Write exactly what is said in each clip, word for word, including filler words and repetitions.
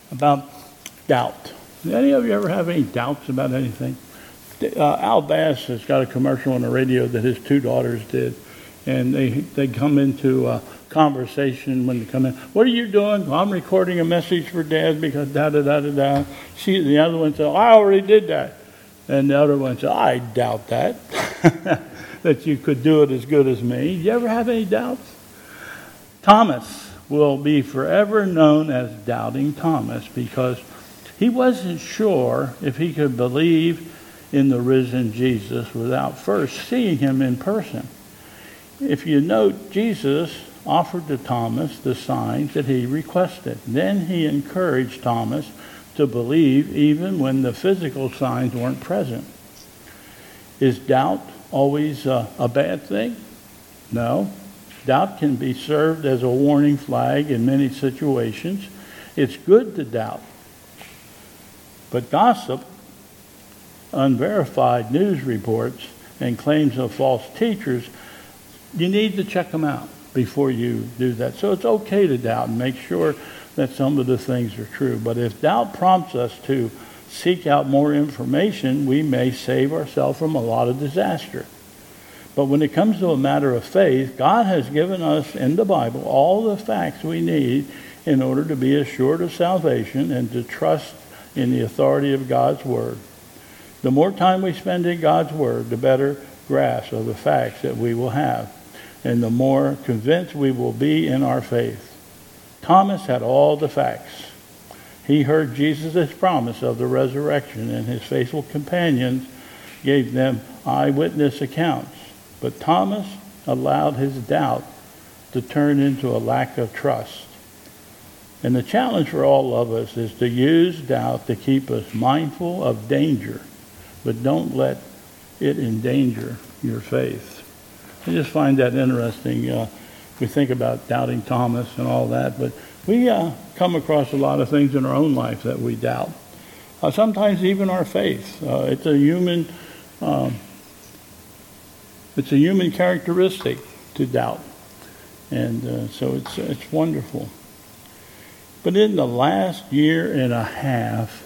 about doubt. Any of you ever have any doubts about anything? Uh, Al Bass has got a commercial on the radio that his two daughters did, and they they come into a conversation when they come in. What are you doing? Well, I'm recording a message for Dad because da da da da da. She, the other one said, I already did that, and the other one said, I doubt that that you could do it as good as me. You ever have any doubts? Thomas will be forever known as Doubting Thomas because he wasn't sure if he could believe in the risen Jesus without first seeing him in person. If you note, Jesus offered to Thomas the signs that he requested. Then he encouraged Thomas to believe even when the physical signs weren't present. Is doubt always a, a bad thing? No. Doubt can be served as a warning flag in many situations. It's good to doubt. But gossip, unverified news reports, and claims of false teachers, you need to check them out before you do that. So it's okay to doubt and make sure that some of the things are true. But if doubt prompts us to seek out more information, we may save ourselves from a lot of disaster. But when it comes to a matter of faith, God has given us in the Bible all the facts we need in order to be assured of salvation and to trust in the authority of God's Word. The more time we spend in God's Word, the better grasp of the facts that we will have, and the more convinced we will be in our faith. Thomas had all the facts. He heard Jesus' promise of the resurrection, and his faithful companions gave them eyewitness accounts. But Thomas allowed his doubt to turn into a lack of trust. And the challenge for all of us is to use doubt to keep us mindful of danger, but don't let it endanger your faith. I just find that interesting. Uh, we think about doubting Thomas and all that, but we uh, come across a lot of things in our own life that we doubt. Uh, sometimes even our faith. Uh, it's a human, um, it's a human characteristic to doubt, and uh, so it's it's wonderful. But in the last year and a half,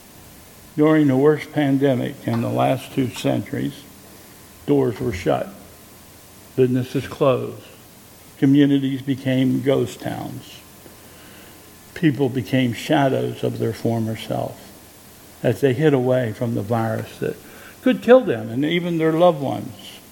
during the worst pandemic in the last two centuries, doors were shut. Businesses closed. Communities became ghost towns. People became shadows of their former self as they hid away from the virus that could kill them and even their loved ones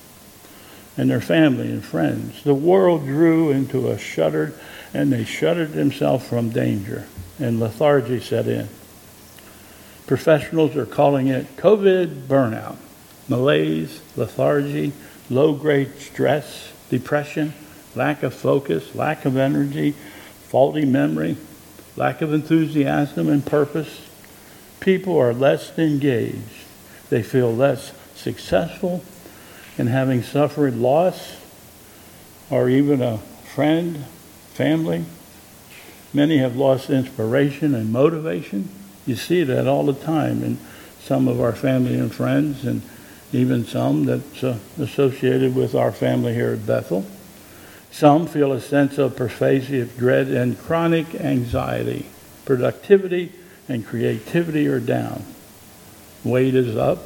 and their family and friends. The world drew into a shuttered, and they shuttered themselves from danger, and lethargy set in. Professionals are calling it COVID burnout, malaise, lethargy, low-grade stress, depression, lack of focus, lack of energy, faulty memory, lack of enthusiasm and purpose. People are less engaged. They feel less successful, and having suffered loss or even a friend, family, many have lost inspiration and motivation. You see that all the time in some of our family and friends, and even some that's uh, associated with our family here at Bethel. Some feel a sense of pervasive dread and chronic anxiety. Productivity and creativity are down. Weight is up.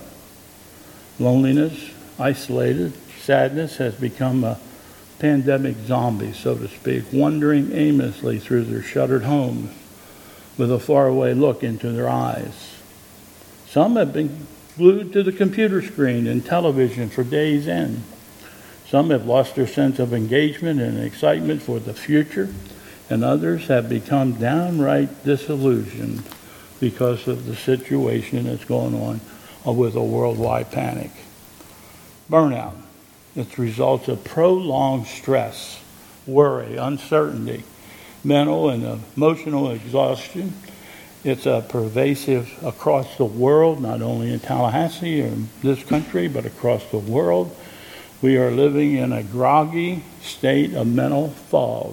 Loneliness, isolated, sadness has become a pandemic zombie, so to speak, wandering aimlessly through their shuttered homes with a faraway look into their eyes. Some have been glued to the computer screen and television for days end. Some have lost their sense of engagement and excitement for the future, and others have become downright disillusioned because of the situation that's going on with a worldwide panic. Burnout. It's results of prolonged stress, worry, uncertainty, mental and emotional exhaustion. It's a pervasive across the world, not only in Tallahassee or in this country, but across the world. We are living in a groggy state of mental fog.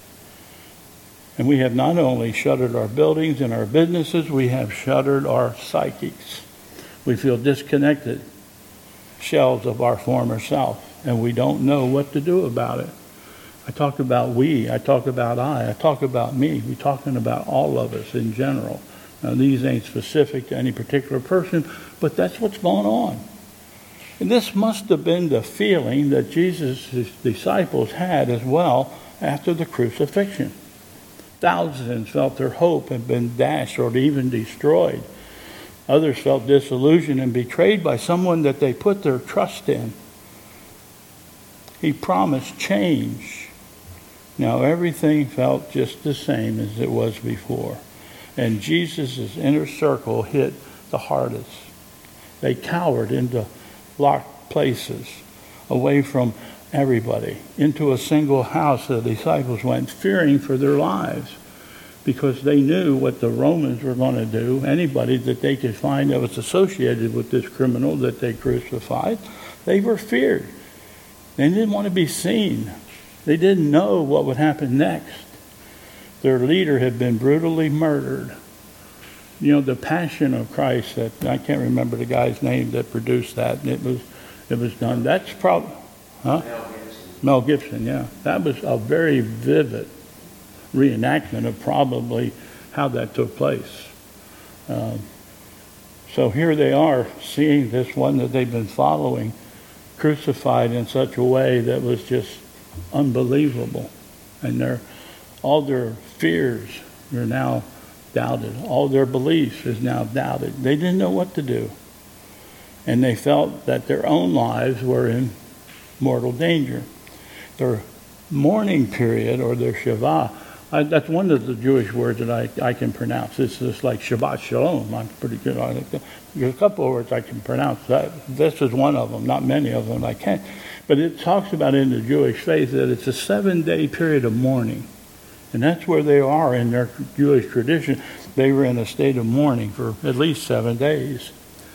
And we have not only shuttered our buildings and our businesses, we have shuttered our psychics. We feel disconnected, shells of our former self, and we don't know what to do about it. I talk about we. I talk about I. I talk about me. We're talking about all of us in general. Now, these ain't specific to any particular person, but that's what's going on. And this must have been the feeling that Jesus' disciples had as well after the crucifixion. Thousands felt their hope had been dashed or even destroyed. Others felt disillusioned and betrayed by someone that they put their trust in. He promised change. Now everything felt just the same as it was before. And Jesus' inner circle hit the hardest. They cowered into locked places, away from everybody, into a single house. The disciples went fearing for their lives because they knew what the Romans were going to do. Anybody that they could find that was associated with this criminal that they crucified, they were feared. They didn't want to be seen. They didn't know what would happen next. Their leader had been brutally murdered. You know, the Passion of Christ, that I can't remember the guy's name that produced that. It was it was done. That's probably, huh? Mel Gibson. Mel Gibson, yeah. That was a very vivid reenactment of probably how that took place. Um, so here they are, seeing this one that they've been following crucified in such a way that was just unbelievable. And their, all their fears are now doubted. All their beliefs is now doubted. They didn't know what to do. And they felt that their own lives were in mortal danger. Their mourning period, or their Shavah, I, that's one of the Jewish words that I, I can pronounce. It's just like Shabbat Shalom. I'm pretty good on it. There's a couple of words I can pronounce. That, this is one of them. Not many of them I can't. But it talks about in the Jewish faith that it's a seven-day period of mourning. And that's where they are in their Jewish tradition. They were in a state of mourning for at least seven days.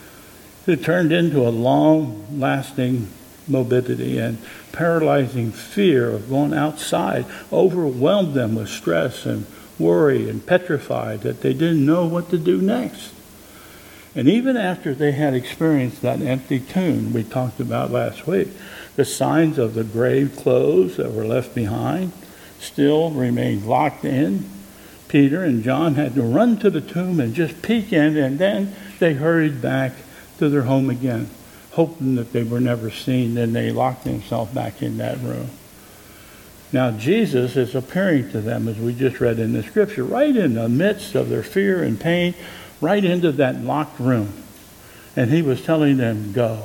It turned into a long-lasting morbidity and paralyzing fear of going outside overwhelmed them with stress and worry and petrified that they didn't know what to do next. And even after they had experienced that empty tomb we talked about last week, the signs of the grave clothes that were left behind still remained locked in. Peter and John had to run to the tomb and just peek in, and then they hurried back to their home again, hoping that they were never seen. Then they locked themselves back in that room. Now Jesus is appearing to them, as we just read in the scripture, right in the midst of their fear and pain, right into that locked room. And he was telling them, go.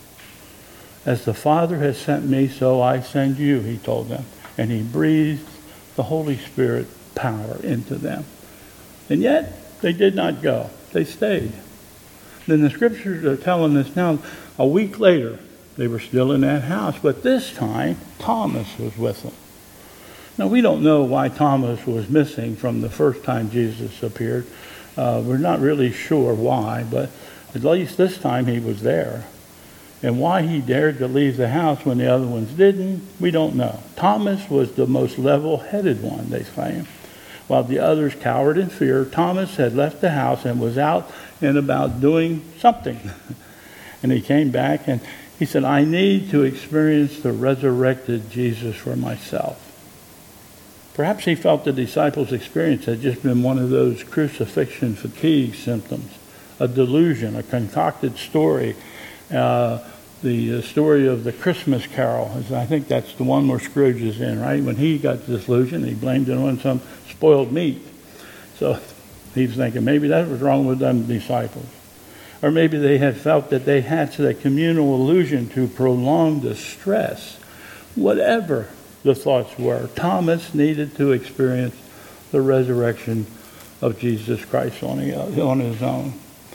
As the Father has sent me, so I send you, he told them. And he breathed the Holy Spirit power into them. And yet, they did not go. They stayed. Then the scriptures are telling us now, a week later, they were still in that house. But this time, Thomas was with them. Now, we don't know why Thomas was missing from the first time Jesus appeared. Uh, we're not really sure why, but at least this time he was there. And why he dared to leave the house when the other ones didn't, we don't know. Thomas was the most level-headed one, they claim. While the others cowered in fear, Thomas had left the house and was out and about doing something. And he came back and he said, I need to experience the resurrected Jesus for myself. Perhaps he felt the disciples' experience had just been one of those crucifixion fatigue symptoms, a delusion, a concocted story. Uh, the uh, story of the Christmas Carol, is, I think that's the one where Scrooge is in, right? When he got disillusioned, he blamed it on some spoiled meat. So he was thinking maybe that was wrong with them disciples. Or maybe they had felt that they had the communal illusion to prolong the stress. Whatever the thoughts were, Thomas needed to experience the resurrection of Jesus Christ on, on his own.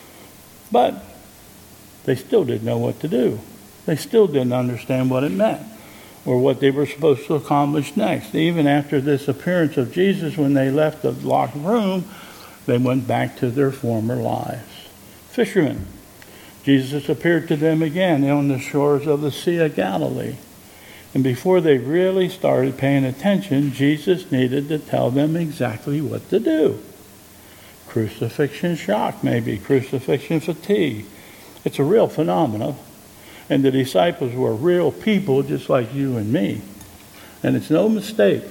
But they still didn't know what to do. They still didn't understand what it meant or what they were supposed to accomplish next. Even after this appearance of Jesus, when they left the locked room, they went back to their former lives. Fishermen. Jesus appeared to them again on the shores of the Sea of Galilee. And before they really started paying attention, Jesus needed to tell them exactly what to do. Crucifixion shock, maybe. Crucifixion fatigue. It's a real phenomenon. And the disciples were real people just like you and me. And it's no mistake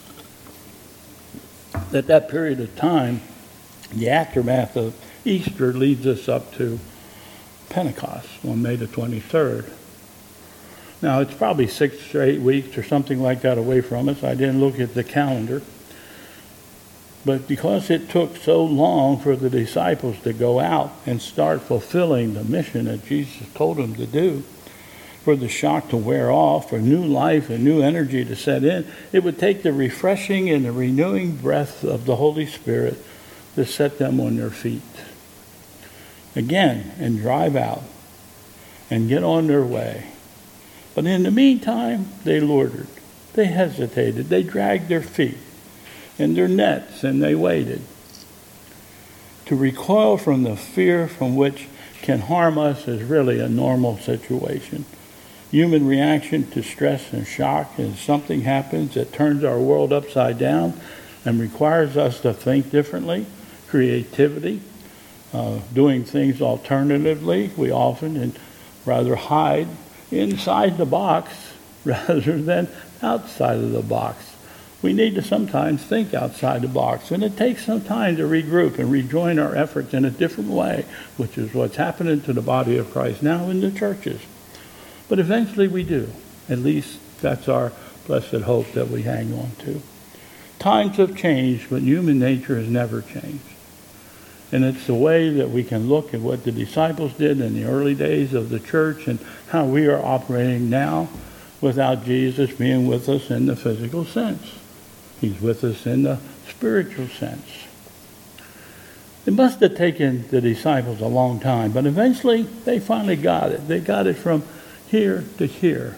that that period of time, the aftermath of Easter, leads us up to Pentecost on May the twenty-third. Now, it's probably six or eight weeks or something like that away from us. I didn't look at the calendar. But because it took so long for the disciples to go out and start fulfilling the mission that Jesus told them to do, for the shock to wear off, for new life and new energy to set in, it would take the refreshing and the renewing breath of the Holy Spirit to set them on their feet again and drive out and get on their way. But in the meantime, they loitered, they hesitated, they dragged their feet in their nets, and they waited to recoil from the fear from which can harm us is really a normal situation. Human reaction to stress and shock is something happens that turns our world upside down and requires us to think differently, creativity, uh, doing things alternatively. We often and rather hide inside the box rather than outside of the box. We need to sometimes think outside the box, and it takes some time to regroup and rejoin our efforts in a different way, which is what's happening to the body of Christ now in the churches. But eventually we do. At least that's our blessed hope that we hang on to. Times have changed, but human nature has never changed. And it's the way that we can look at what the disciples did in the early days of the church and how we are operating now without Jesus being with us in the physical sense. He's with us in the spiritual sense. It must have taken the disciples a long time, but eventually they finally got it. They got it from here to here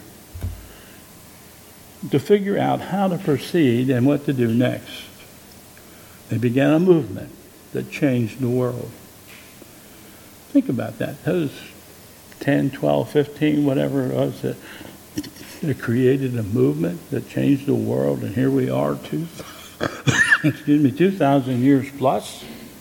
to figure out how to proceed and what to do next. They began a movement that changed the world. Think about that. Those ten, twelve, fifteen, whatever it was, that they created a movement that changed the world, and here we are, two, excuse me, two thousand years plus.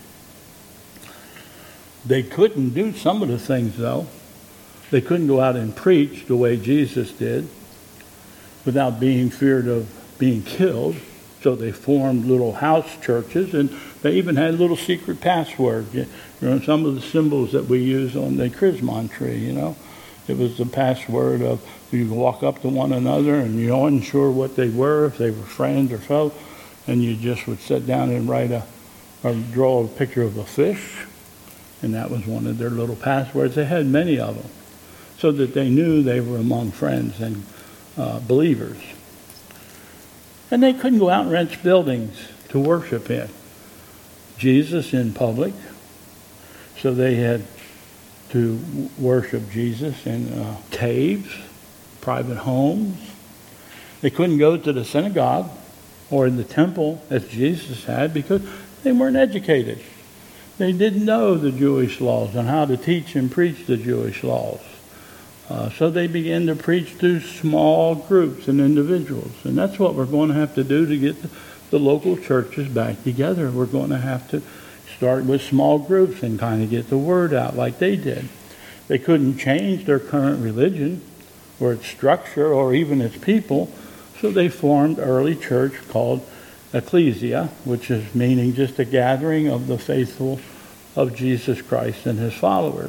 They couldn't do some of the things, though. They couldn't go out and preach the way Jesus did without being feared of being killed. So they formed little house churches, and they even had little secret passwords. You know, some of the symbols that we use on the Chrismon tree, you know. It was the password of you walk up to one another and you weren't sure what they were, if they were friends or foe, and you just would sit down and write a, or draw a picture of a fish, and that was one of their little passwords. They had many of them, so that they knew they were among friends and uh, believers. And they couldn't go out and rent buildings to worship in. Jesus in public, so they had to worship Jesus in uh, caves, private homes. They couldn't go to the synagogue or in the temple as Jesus had because they weren't educated. They didn't know the Jewish laws and how to teach and preach the Jewish laws. Uh, so they began to preach to small groups and individuals. And that's what we're going to have to do to get the, the local churches back together. We're going to have to start with small groups and kind of get the word out like they did. They couldn't change their current religion or its structure or even its people, so they formed an early church called Ecclesia, which is meaning just a gathering of the faithful of Jesus Christ and his followers.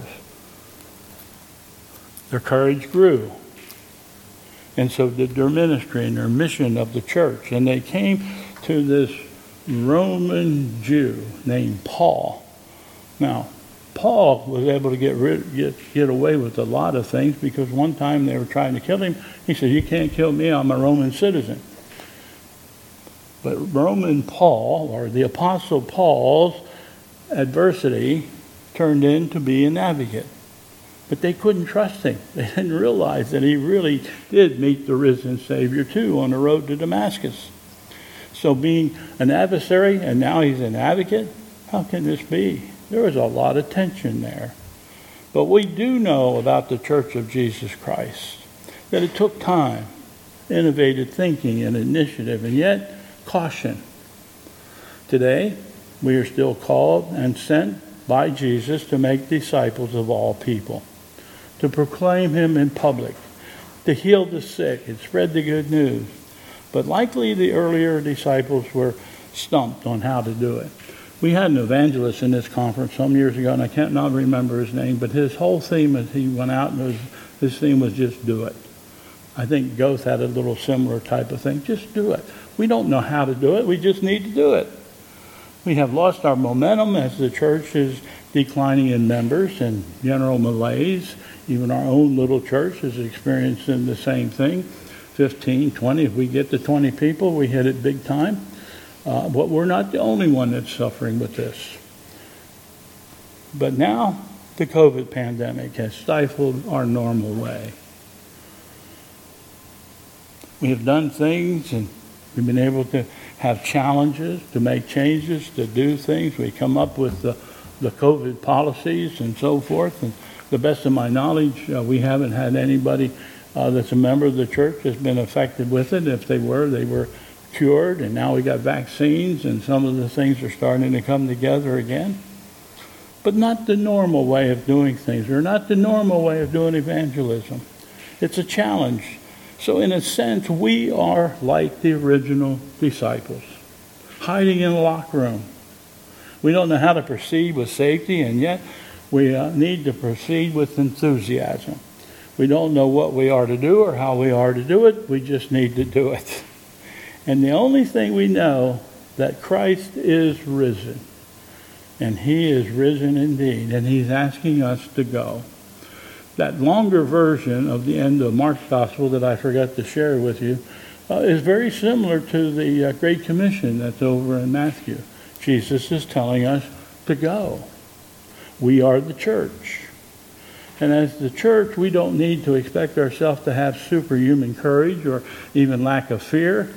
Their courage grew, and so did their ministry and their mission of the church. And they came to this Roman Jew named Paul. Now, Paul was able to get rid, get get away with a lot of things because one time they were trying to kill him. He said, "You can't kill me, I'm a Roman citizen." But Roman Paul, or the Apostle Paul's adversity turned into be an advocate. But they couldn't trust him. They didn't realize that he really did meet the risen Savior too on the road to Damascus. So being an adversary and now he's an advocate, how can this be? There was a lot of tension there. But we do know about the Church of Jesus Christ that it took time, innovative thinking and initiative, and yet caution. Today, we are still called and sent by Jesus to make disciples of all people, to proclaim him in public, to heal the sick and spread the good news, But likely the earlier disciples were stumped on how to do it. We had an evangelist in this conference some years ago, and I can't not remember his name, but his whole theme as he went out, and was, his theme was just do it. I think Goth had a little similar type of thing. Just do it. We don't know how to do it. We just need to do it. We have lost our momentum as the church is declining in members and general malaise. Even our own little church is experiencing the same thing. fifteen, twenty, if we get to twenty people, we hit it big time. Uh, but we're not the only one that's suffering with this. But now the COVID pandemic has stifled our normal way. We have done things and we've been able to have challenges, to make changes, to do things. We come up with the, the COVID policies and so forth. And to the best of my knowledge, uh, we haven't had anybody uh, that's a member of the church that's been affected with it. If they were, they were cured, and now we got vaccines, and some of the things are starting to come together again. But not the normal way of doing things, or not the normal way of doing evangelism. It's a challenge. So in a sense, we are like the original disciples, hiding in a locker room. We don't know how to proceed with safety, and yet we uh, need to proceed with enthusiasm. We don't know what we are to do or how we are to do it. We just need to do it. And the only thing we know, that Christ is risen. And he is risen indeed. And he's asking us to go. That longer version of the end of Mark's Gospel that I forgot to share with you uh, is very similar to the uh, Great Commission that's over in Matthew. Jesus is telling us to go. We are the church. And as the church, we don't need to expect ourselves to have superhuman courage or even lack of fear.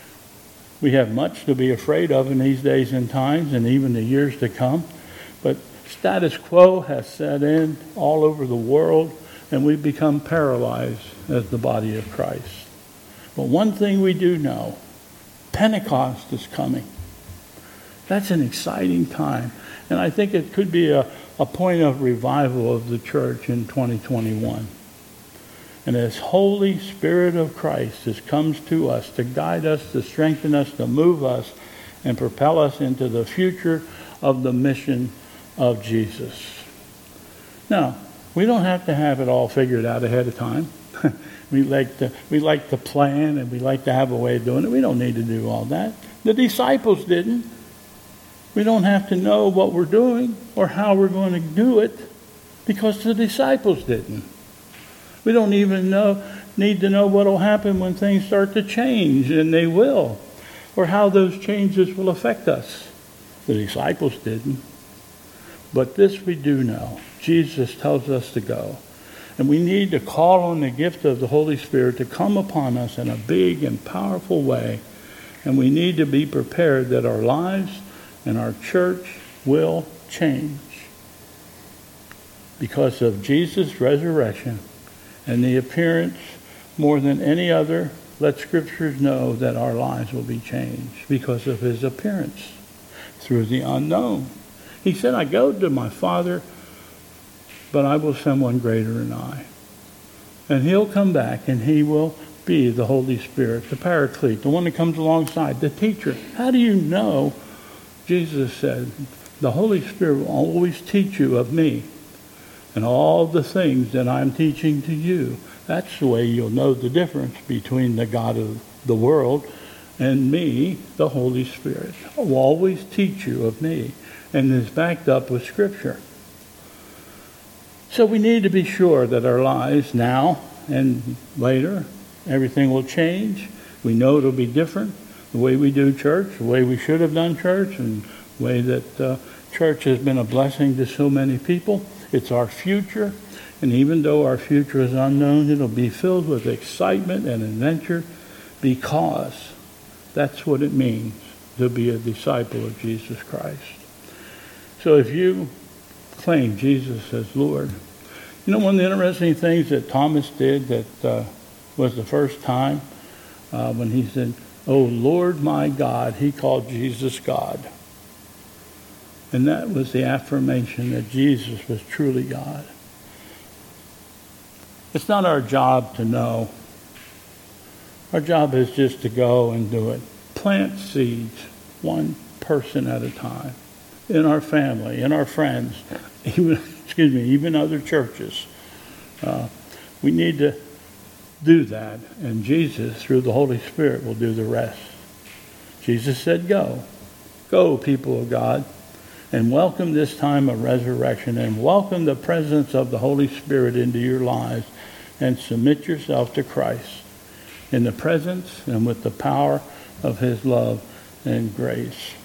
We have much to be afraid of in these days and times and even the years to come. But status quo has set in all over the world, and we've become paralyzed as the body of Christ. But one thing we do know, Pentecost is coming. That's an exciting time. And I think it could be a, a point of revival of the church in twenty twenty-one. And as Holy Spirit of Christ has comes to us to guide us, to strengthen us, to move us, and propel us into the future of the mission of Jesus. Now, we don't have to have it all figured out ahead of time. we like to we like to plan, and we like to have a way of doing it. We don't need to do all that. The disciples didn't. We don't have to know what we're doing or how we're going to do it because the disciples didn't. We don't even know, need to know what will happen when things start to change, and they will, or how those changes will affect us. The disciples didn't. But this we do know. Jesus tells us to go. And we need to call on the gift of the Holy Spirit to come upon us in a big and powerful way. And we need to be prepared that our lives and our church will change because of Jesus' resurrection. And the appearance, more than any other, let Scriptures know that our lives will be changed because of his appearance through the unknown. He said, I go to my Father, but I will send one greater than I. And he'll come back and he will be the Holy Spirit, the Paraclete, the one that comes alongside, the teacher. How do you know? Jesus said, the Holy Spirit will always teach you of me. And all the things that I'm teaching to you. That's the way you'll know the difference between the God of the world and me, the Holy Spirit. I'll always teach you of me. And is backed up with Scripture. So we need to be sure that our lives now and later, everything will change. We know it'll be different. The way we do church, the way we should have done church, and the way that uh, church has been a blessing to so many people. It's our future, and even though our future is unknown, it'll be filled with excitement and adventure because that's what it means to be a disciple of Jesus Christ. So if you claim Jesus as Lord, you know one of the interesting things that Thomas did that uh, was the first time uh, when he said, "Oh Lord my God," he called Jesus God. And that was the affirmation that Jesus was truly God. It's not our job to know Our job is just to go and do it. Plant seeds, one person at a time, in our family, in our friends, even, excuse me, even other churches. Uh, we need to do that, and Jesus, through the Holy Spirit, will do the rest. Jesus said, go. Go, people of God, and welcome this time of resurrection, and welcome the presence of the Holy Spirit into your lives, and submit yourself to Christ in the presence and with the power of his love and grace.